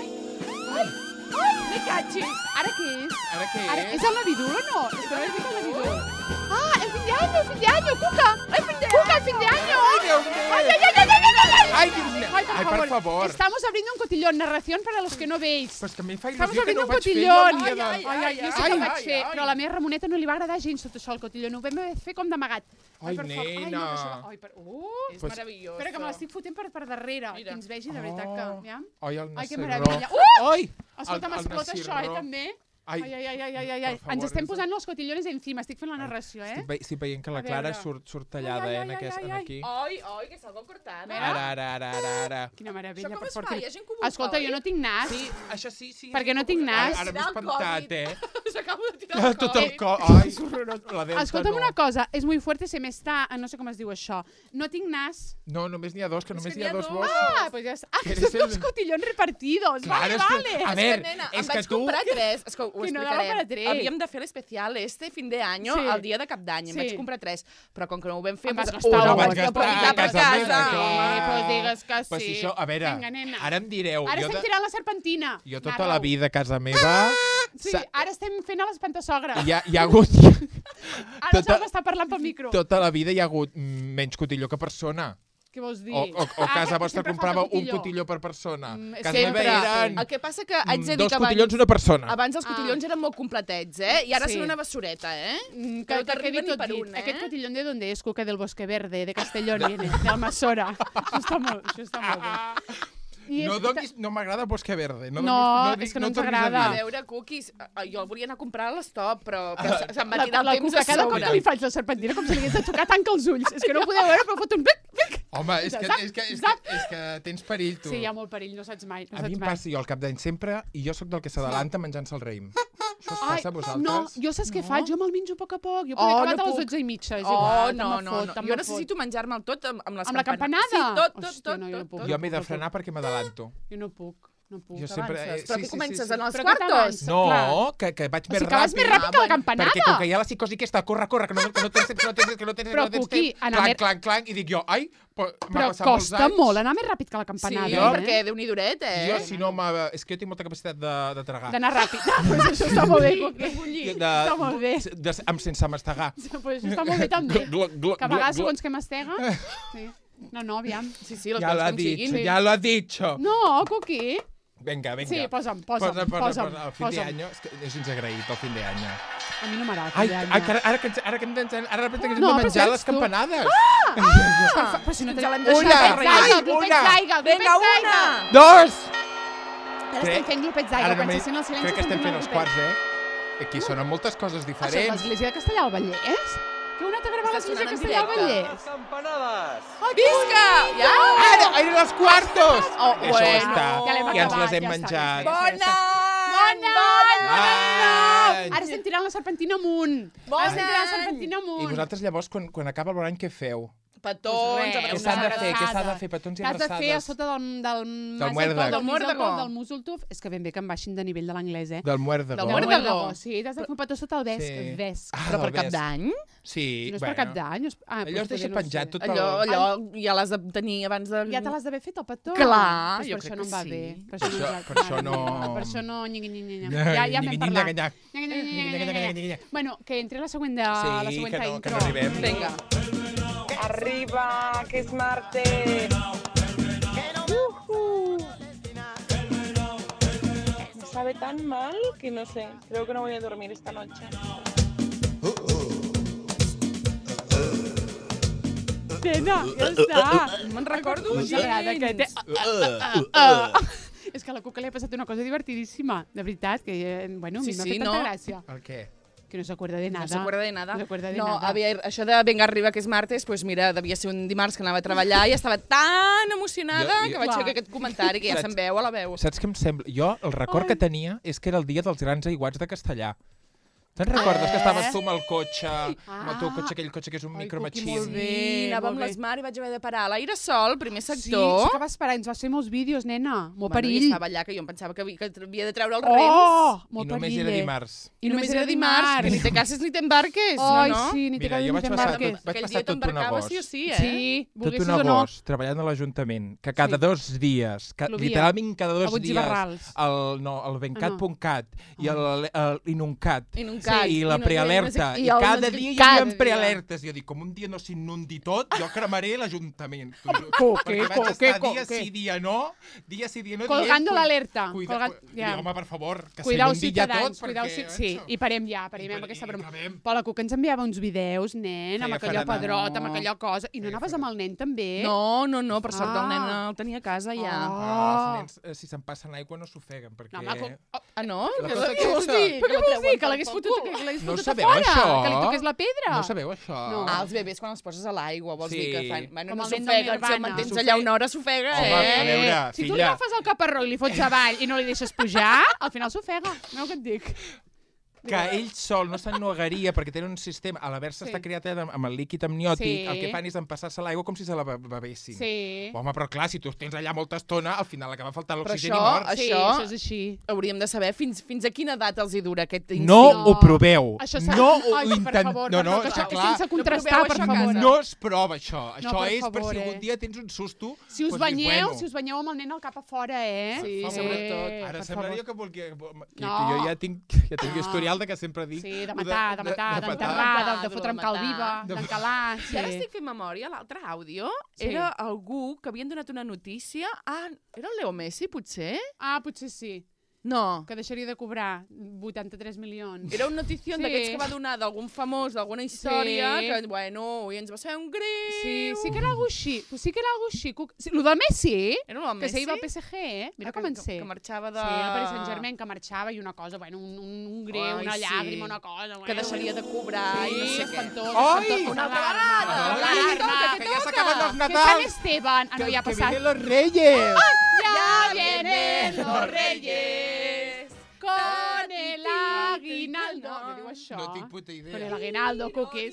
me cachis. Ara què és? Ara què Ara, és? és el Navidul o no? És que no he dit el Navidul. Ah, el fin de año, Cuca. Cuca, el fin de año. Ay, ay, ay, ay, ay, ay, ay. Ai, Dios mío. Ai, per favor. Estamos abriendo un cotillón, narración para los que no veis. Pues que a mi em fa Estamos il·lusió que abriendo no un ho vaig fer cotillón. jo el dia de... Ai, jo sí que ho vaig fer, però a la meva Ramoneta no li va agradar gens tot això, el cotillón. Ho vam fer com d'amagat. Ai, per favor. Ai, no, nena. que això va- Ai, És Pues- meravellós. espera, que me l'estic fotent per darrere. Mira. Que ens vegi, de veritat, que... Ja? Ai, el Ai, que Nacerró. meravella. Ai! Escolta, El m'explota això, Nacerró. també. Ai, Ai, ai, ai, ai, ai, ai. per favor, Ens estem és- posant els cotillones encima. Estic fent la narració, estic veient que la A Clara veure. surt tallada, Ai, ai, en ai, aquest, ai, en ai. aquí. Ai, ai, que salgo cortada. Ara. Quina meravella. Això com per es fa? portar- Hi ha gent que ho fa, Escolta, jo oi? no tinc nas. Sí, això sí. Perquè no tinc nas. Ara m'he Tirar el espantat, Covid. S'acabo de tirar el Tot el Covid. cor. Ai, la Delta Escolta'm no. una cosa, és muy fuerte, se me está... No sé com es diu això. No tinc nas. No, només n'hi ha dos, que només que n'hi ha n'hi ha dos dos. vos. Ah, pues ja està. Ah, que Eres són dos cotillons repartidos. Vale, és que- vale. A És que, veure, nena, és em que vaig tu... comprar 3. És que ho Que no dava explicarem. per a tres. Havíem de fer l'especial este fin de año, Sí. el dia de cap d'any. Em Sí. vaig comprar 3. Però com que no ho vam fer, Em vas doncs, gastar una un. vaig Vaig gastar aprofitar a per casa meva, casa. clar. Sí, pues digues que sí. Però si això, a veure, Vinga, nena. ara em direu... Ara jo estem de- tirant la serpentina. Jo tota Narra-ho. la vida a casa meva... Sí, sa- ara estem fent a l'espantasogra. hi ha hagut... Ara tota- Salva està parlant pel micro. Tota la vida hi ha hagut menys cotilló que persona. Què vols dir? O casa perquè vostra sempre comprava falta un cotilló per persona. Casa Sempre. meva eren El que passa que haig de dir dos que abans... cotillons una persona. Abans els cotillons eren molt completets, I ara Sí. són una bassureta, Que no quedi t'arriba ni tot per dit. un, Aquest cotillón de d'on és? Cuca del Bosque Verde, de Castellón, viene, de Almassora. Això està molt bé. I No, és- no m'agrada Bosque Verde. No, donis- és que no ens tornis a agrada. A dir. veure, cookies, jo el volia anar a comprar a l'estop, però se'm va tirar el la temps Cuca, a cada cop sobre. que li faig la serpentina, com si li hagués de tocar, tanca els ulls. És que no ho podeu veure, però fot un plic, plic. Home, és que tens perill, tu. Sí, hi ha molt perill, no saps mai. No A mi saps em mai. passa jo al cap d'any sempre i jo sóc del que s'adalanta menjant-se el raïm. Això us passa a vosaltres? No, jo saps què faig? Jo me'l menjo a poc a poc. Jo Oh, he acabat no a les puc. 12:30. És Oh, igual, no. te'n me Jo necessito menjar-me'l tot amb les Amb la campanada? Sí, tot. Hòstia, no, jo no puc. Jo m'he de frenar perquè m'adalanto. Jo no puc. No puc. Jo sempre... Però que comences en els Però que quartos? t'avances. No, que vaig O més sigui, que vas ràpid. més ràpid que la campanada. Perquè com que hi ha la psicosi aquesta, corre, que no tens temps, Però, Cuqui, anar més- clanc, i dic jo, ai, m'ha Però passat molts costa anys. molt anar més ràpid que la Sí, campanada. perquè Déu-n'hi duret, Jo, si no, és que jo tinc molta capacitat de tragar. D'anar ràpid. Pues això està molt bé, Cuqui. Està molt bé. Sense mastegar. Pues això està molt bé també. Que a vegades, segons que mastega... Sí. No, aviam. Sí, les Ja coses lo ha com siguin. dicho, ya lo ha dicho. No, Cuqui. Venga. Sí, posa'm. Posa el fin de año. És uns agraït, el fin de año. A mi no m'agrada. Ai, el ara que hem de No, però menjar saps les tu? campanades. Però si no Ja l'hem deixat. deixat. Glopets d'aigua, Vinga, una! Dos! Ara estem fent glopets Ara d'aigua. només Pensa si en el silenci crec que estem fent els glopets. quarts, Aquí sonen moltes coses Això és diferents. l'església de Castellà al Vallès? Que heu anat a gravar a Està l'església de sonant en Castellà al directe. Vallès? Campanadas. Visca! Ja! Ara los quartos! Oh, Això bueno. està, Ja l'hem ja ens acabat, les hem ja està, menjat. ja Bon està. any! Any! Ara estem tirant la serpentina amunt. Bon Ara estem tirant la any! serpentina I amunt. vosaltres llavors, quan acaba el bon any, què feu? Petons, Res, Què s'han de fer? Què s'ha de abraçada. fer? Petons i Què has de fer a abraçades? sota del muérdago. del muérdago. del musultuf? És que ben bé que em baixin de nivell de l'anglès, Del muérdago. Del Del muérdago. muérdago. Sí, t'has de fer un petó sota el vesc. Sí. Vesc. Però per cap d'any? Sí, No és per cap d'any. Allò es deixa penjat tot el... Allò ja l'has de tenir abans de... Ja te l'has d'haver fet, el petó? Clar, Pues jo per això crec no em que va sí. bé. Per Per això no... Per això no... Ja Nyigui, m'hem parlat. nyigui, Nyigui. Bueno, que entri la següent Sí, que no arribem. Vinga. Arriba, que es martes. Me sabe tan mal que no sé. Creo que no voy a dormir esta noche. Nena, ja està. Me'n recordo Ens agrada que té... És que a la Cuca li ha passat una cosa divertidíssima. De veritat, que, bueno, a mi Sí, m'ha sí, fet tanta no? gràcia. El què? Que no s'acuerda de nada. No s'acuerda de nada. No s'acuerda de No, nada. això de Venga Arriba, que és martes, pues mira, devia ser un dimarts que anava a treballar i estava tan emocionada Jo- que vaig Clar. fer aquest comentari, que ja Saps- se'n veu a la veu. Saps què em sembla? Jo, el record que tenia és que era el dia dels grans aiguats de Castellà. Te'n recordes que estaves tu amb el cotxe, amb el teu cotxe, aquell cotxe que és un Ai, micromachín? Cuqui, molt bé. Sí, anava amb molt bé. l'Esmar i vaig haver de parar a l'aire sol, primer Sí, sector. sí que vas parar, ens vas fer molts vídeos, nena. Molt Bueno, i perill. estava allà, que jo em pensava que havia de treure els rems. Oh, I molt només perill. era dimarts. I només era dimarts, que ni te cases ni t'embarques, Ai, no? sí, ni te Mira, cases jo ni vaig passar t'embarques. vaig Aquell passar dia tot un t'embarcaves agost. sí o sí, eh? Sí, Tot volguessis un o no. agost, treballant a l'Ajuntament, que cada 2 dies, Plovia. literalment cada 2 A Buits i dies, Barrals. el Bencat.cat i l'Inuncat Inuncat. i la I no- prealerta, i i el- cada dia hi cada havia dia. prealertes. Jo dic, com un dia no s'inundi tot, jo cremaré l'Ajuntament. Perquè vaig què, estar què? dia sí, dia no, Colgando dient, l'alerta. Cuida, Colgat- ja. home, per favor, que Cuidau s'inundi ja ciutadans, tot. cuidau perquè, sí, i parem ja, parem amb aquesta broma. Però la Cuca ens enviava uns vídeos, nen, amb Feia aquella feredat. pedrota, amb aquella cosa. I no anaves amb el nen, també? No, per sort el nen Ah. el tenia a casa ja. Els nens, si se'n passen aigua, no s'ofeguen, perquè... No, home, Ah, no? La Què cosa què vols aquesta. dir? Però què vols dir? Que la l'hagués fotut, que l'hagués No fotut a sabeu fora? això? Que li toqués la pedra? No sabeu això? Ah, els bebès quan els poses a l'aigua, vols Sí. dir que fan... Bueno, Com no el nen del s'ofeguen, si el Nirvana. mantens No allà s'ofega. una hora s'ofega, Home, eh? a veure, Si tu li filla. agafes el caparró i li fots avall i no li deixes pujar, al final s'ofega. No, què et dic? Que ell sol no s'ennuegaria perquè tenen un sistema... A l'haver-se Sí. està creat amb el líquid amniòtic, Sí. el que fan és empassar-se l'aigua com si se la bevessin. Sí. Home, però clar, si tu tens allà molta estona, al final acaba faltant Però l'oxigen i això- mors. Sí, Això- això és així. Hauríem de saber fins a quina edat els hi dura aquest instinct. No No. ho proveu. Això s'ha- no ho Ai, per intent... favor, no, per no, favor, està això clar. sense contrastar, proveu per això a favor. casa. No es prova, això. Això per és per favor, si algun eh? dia tens un susto... Si us doncs dius, banyeu, bueno, si us banyeu amb el nen al cap a fora, eh? Sí, per favor. sobretot. Ara per semblaria favor. que No. jo ja tinc No. historial de que sempre dic... Sí, de matar, d'enterrar, matar, de fotre amb cal viva, de- d'encalar. I ara Sí. estic fent memòria, l'altre àudio Sí. era algú que havien donat una notícia... Ah, era el Leo Messi, potser? Ah, potser sí. No. Que deixaria de cobrar 83 milions. Era un notició Sí. d'aquests que va donar d'algun famós, d'alguna història, Sí. que, bueno, i ens va ser un greu. Sí que era algo així. Pues sí que era algo així. Sí, lo de Messi, Era el que Messi? se iba al PSG, eh? Mira com en sé. Que marxava de... Sí, el Paris Saint-Germain, que marxava i una cosa, bueno, un greu, Ai, una sí. llàgrima, una cosa... Bueno. Que deixaria de cobrar Sí, i no sé què. espantós, Ai! espantós. Una altra alarma, vegada! alarma. Que ja s'acaben els Que Sant Natals! Esteban... Ah, no, ja ha que passat. vienen los reyes! Ya vienen los reyes con el aguinaldo, que diu això. No tinc puta idea. Con el aguinaldo, cookies.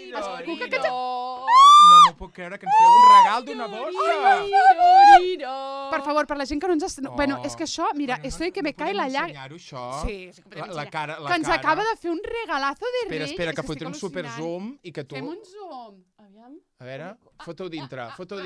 No m'ho puc creure, que ens treu un regal d'una bossa. Per favor, per la gent que no ens... Bueno, és que això, mira, estoy que me cae la llaga. Ensenyar-ho, això? Sí, que podem La cara. Que ens acaba de fer un regalazo de Reis. Espera, que És fotré un estic super al·lucinant. zoom i que tu... Fem un zoom. Aviam. A veure, foto dintre.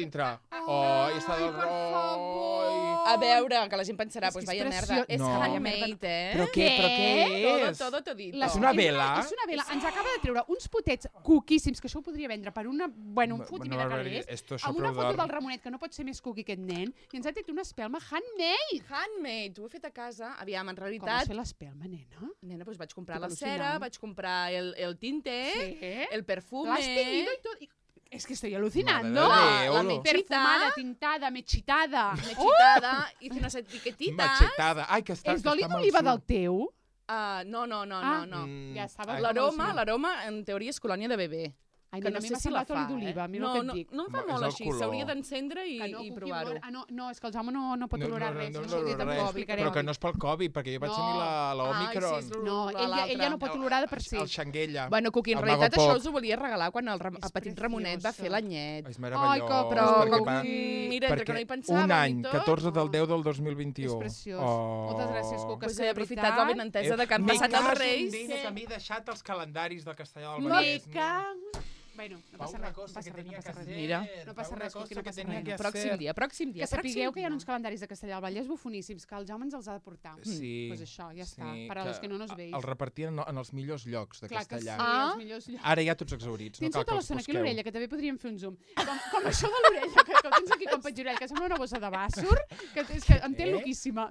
Oh, i està del per favor. A veure, que la gent pensarà, És que pues és vaya merda. preciós. És No. handmade, eh? Però què és? Todo todito. És una vela? És una vela. Ens acaba de treure uns potets cuquíssims, que això ho podria vendre per una... Bueno, un fotimer de calés. Amb una foto del Ramonet, que no pot ser més cuqui aquest nen, i ens ha tret una espelma handmade. Handmade, ho he fet a casa. Aviam, en Com realitat... va ser l'espelma, nena? Nena, doncs vaig comprar Que la cera, al·lucinant. vaig comprar el tinte, Sí. el perfume... L'has teñido y todo. Es que estoy alucinando. Madre de La Déu. Perfumada, tintada, mechitada. mechitada, hice unas etiquetitas. Machetada. Ai, que està... És d'oli que està d'oliva del malsut. teu? No. Mm. Ja estava... Ai. L'aroma, en teoria, és colònia de bebè. Ai, Que nena, no a mi sé m'ha si la semblat oli fa, d'oliva, mira no, el que et dic. No em fa És molt el així, color. s'hauria d'encendre Que i Cuqui, provar-ho. no, és que el Jaume no pot olorar res. No, això ho he dit amb res. explicaré. Però que no és pel Covid, perquè jo vaig tenir la Omicron. No, ella no pot olorar de per si. El Xanguella. Bueno, Cuqui, en El realitat Mago això Pop. us ho volia regalar quan el petit precioso. Ramonet va fer l'anyet. És meravellós. Ai, que Però, perquè va- mira, entre que no hi pensàvem un any, i tot... 14 del 10 del 2021. És preciós. Oh. Moltes gràcies, Cuca. Pues és que he de aprofitat veritat- la benentesa de que han passat els Reis. Que m'he deixat els calendaris del Castellà del Me Vallès. cago... Bueno, no Va, passa una res, no cosa passa que res, no tenia passa que res. hacer. Mira. No passa Va, res, una Cuqui, no cosa que passa tenia res. que Pròxim hacer. dia, pròxim dia. Que sapigueu que hi ha uns calendaris de Castellà del Vallès bofoníssims, que el Jaume ens els ha de portar. Sí. Pues això, ja està. sí, Per a los que no nos veis. Els repartien en els millors llocs de Clar que sí, Castellà. els millors llocs. Ara ja tots exhaurits, no Tens cal tota que els l'estona aquí busqueu. l'orella, que també podríem fer un zoom. Com això de l'orella, que ho tens aquí com petjorell, que sembla una bossa de bàssur, que és que em té loquíssima,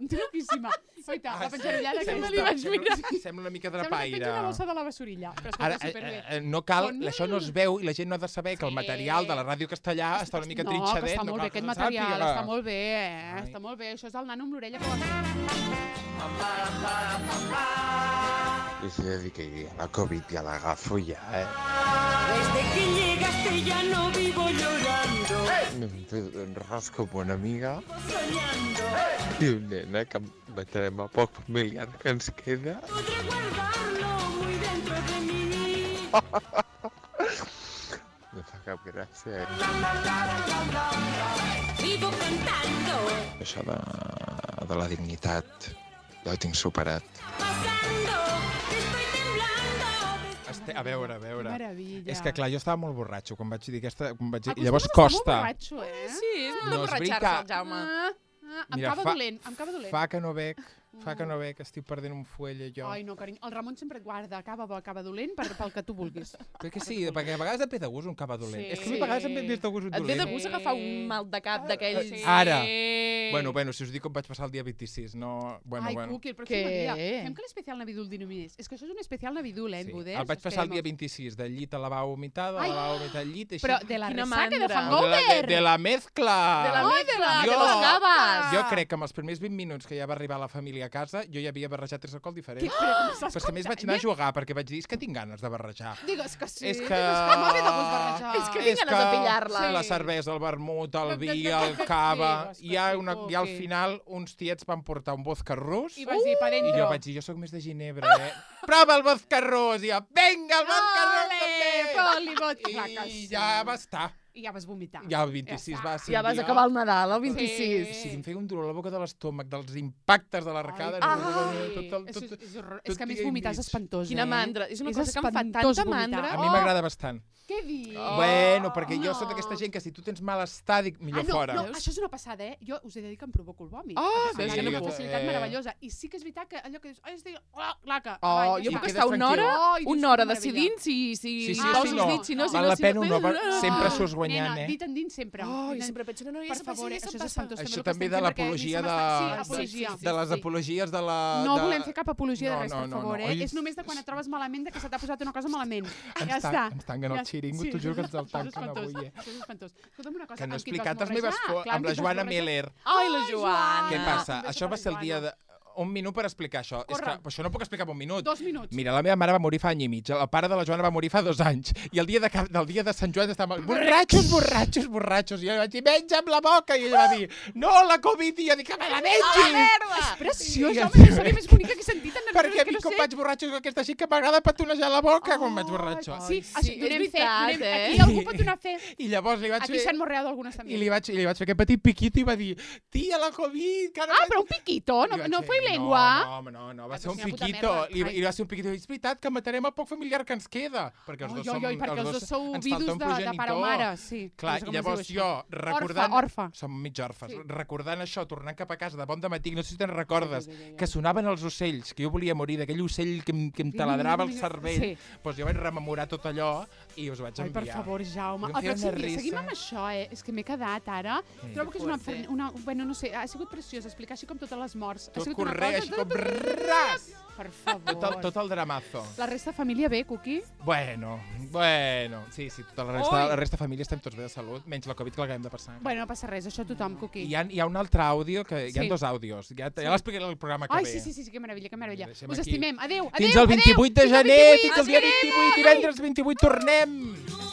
Oita, la petjorellada que me li vaig mirar. Sembla una mica Sembla que drapaire. penja una bossa de la basurilla. Però Ara, escolta, superbé. no cal, Con- això no es veu i la gent no ha de saber que el Sí. material de la ràdio castellà està una mica No, trinxadet. que està molt cal bé que aquest se material, sàpiga. està molt bé, Ai. està molt bé. Això és el nano amb l'orella que ho ha fet. Se dedica a la COVID y a la gafulla, Desde que llegaste ya no vivo llorando, Un rasco amb una amiga soñando. i un nena que matarem a poc familiar que ens queda. Podré guardarlo muy dentro de mí. No fa cap gràcia. Vivo cantando, Això de la dignitat ja ho tinc superat. pasando, estoy temblando. A veure. Meravella. És que clar, jo estava molt borratxo quan vaig dir aquesta... Quan vaig dir... Acostumes Llavors a estar molt costa. borratxo, eh? Sí, és molt de No, és borratxar-se, veritat. el Jaume. Em Mira, cava dolent, em cava dolent. Fa que no bec, que estic perdent un fuelle jo. Ai, no, carinyo. El Ramon sempre et guarda cava bo, cava dolent pel que tu vulguis. Perquè sí, perquè a vegades et ve de gust un cava dolent. Sí. És que a mi a vegades em ve de gust un Et ve de dolent. gust agafar un mal de cap d'aquells... Sí. Ara. Bueno, si us dic com vaig passar el dia 26, no... Ai, Cuqui, el pròxim Què? dia. Fem que l'especial Navidul dinumés. És que això és un especial Navidul, Sí. Buders? El vaig passar el dia 26, del llit a la va vomitar, de la Ai. va vomitar al llit, així. Però de la Quina ressaca de mandra. Hangover! De la mezcla! De la mezcla, Jo- de les caves. Jo crec que amb els primers 20 minuts que ja va arribar la família a casa, jo ja havia barrejat 3 alcohols diferents. Però és que a més vaig anar a jugar, perquè vaig dir, és que tinc ganes de barrejar. Digues que sí. És que... m'ha ve de gust barrejar. És que tinc ganes de pillar-la. La cervesa, el vermut, el vi, Que el cava... digues que I ja, sí, i al Cuqui. final uns tiets van portar un vodka rus I vas dir, pa i dentro. jo vaig dir, jo sóc més de Ginebra, Prova el vodka rus! I jo, vinga, el vodka rus també! Foli, vodka. I Clar que sí. ja va estar. I ja vas vomitar. Ja el 26 Ja va està. ser Ja un vas dia- acabar el Nadal, el Sí, 26. em feia un dolor a la boca de l'estómac, dels impactes de l'arcada. És que a més vomitar és espantós, Quina mandra. És una cosa que em fa espantós tanta vomitar. mandra. A mi m'agrada bastant. Què dius? Bueno, perquè jo no. soc d'aquesta gent que si tu tens mal estar, dic millor fora. No, això és una passada, Jo us he de dir que em provoco el vòmit. Oh, Tinc sí, una jo- facilitat meravellosa. I sí que és veritat que allò que dius, ai, estic... Claca. Oh, I jo puc quedes estar una hora, tranquil. una hora decidint si Sí, poses els dits, si no, val la pena una hora. Sempre surts guanyant, Nena, dit endins sempre. Oh, Dit i sempre penso, no, ja Per se'n passa, favor, ja això se'n és passa. espantós. Això el que també estem de fent, perquè l'apologia a mi de... se m'està- Sí, apologia. De les apologies de la... No de- volem fer cap apologia de No, res, no, per no, favor, no. eh? Oi, És només de quan et trobes malament de que se t'ha posat una cosa malament. Ens Ja està. Ens tanquen el xiringo, t'ho juro que ens el tanquen avui, Això és espantós. Escolta'm una cosa, Que no he amb qui et vas explicat les meves morrejar? Clar, amb la qui et vas Joana morrejar? Miller. Ai, la Joana. Què passa? Un beso Això va per ser el dia Joana. de... un minut per explicar això. És que això no puc explicar en un minut. 2 minuts. Mira, la meva mare va morir fa any i mig, el pare de la Joana va morir fa 2 anys, i el dia de Sant Joan estàvem borratxos, i jo li vaig dir, menja amb la boca, i ella va dir, no, la Covid, i jo dic, que me la mengi! És preciós, home, és la història més bonica que he sentit en Perquè a mi com vaig borratxo aquesta així que m'agrada petonejar la boca quan vaig borratxo. Sí, és veritat, aquí algú pot donar fe. I llavors li vaig Aquí fer... s'han morreado algunes també. I li vaig fer aquest petit piquito i va dir, tia, la Covid... Però un piquito, no fue lengua. No, va ser un és una puta piquito. merda. I va ser un piquito. És veritat que matarem el poc familiar que ens queda. Perquè els dos som... Perquè els dos sou ens vidus falta un de pare o progenitor. mare, sí. Clar, i llavors jo, recordant... Orfa. Som mig orfes. Recordant això, tornant cap a casa de bon dematí, no sé si te'n recordes, que sonaven els ocells, que jo volia morir, d'aquell ocell que em taladrava el cervell. Doncs jo vaig rememorar tot allò i us ho vaig enviar. Ai, per favor, Jaume. Però seguim amb això, és que m'he quedat ara. Trobo que és una... Bueno, no sé, ha sigut preciós explicar així com totes les morts. Tot correr, així com ras! Per favor. Tot el dramazo. La resta de família bé, Cuqui? Bueno. Sí, tota la resta de família estem tots bé de salut, menys la Covid que l'acabem de passar. Bueno, no passa res, això tothom, Cuqui. Hi ha un altre àudio, hi ha 2 àudios. Ja l'explicaré al programa que ve. Ai, sí, que meravella, que meravella. Us estimem. Adéu, Fins el 28 de gener, fins el dia 28, divendres 28 tornem!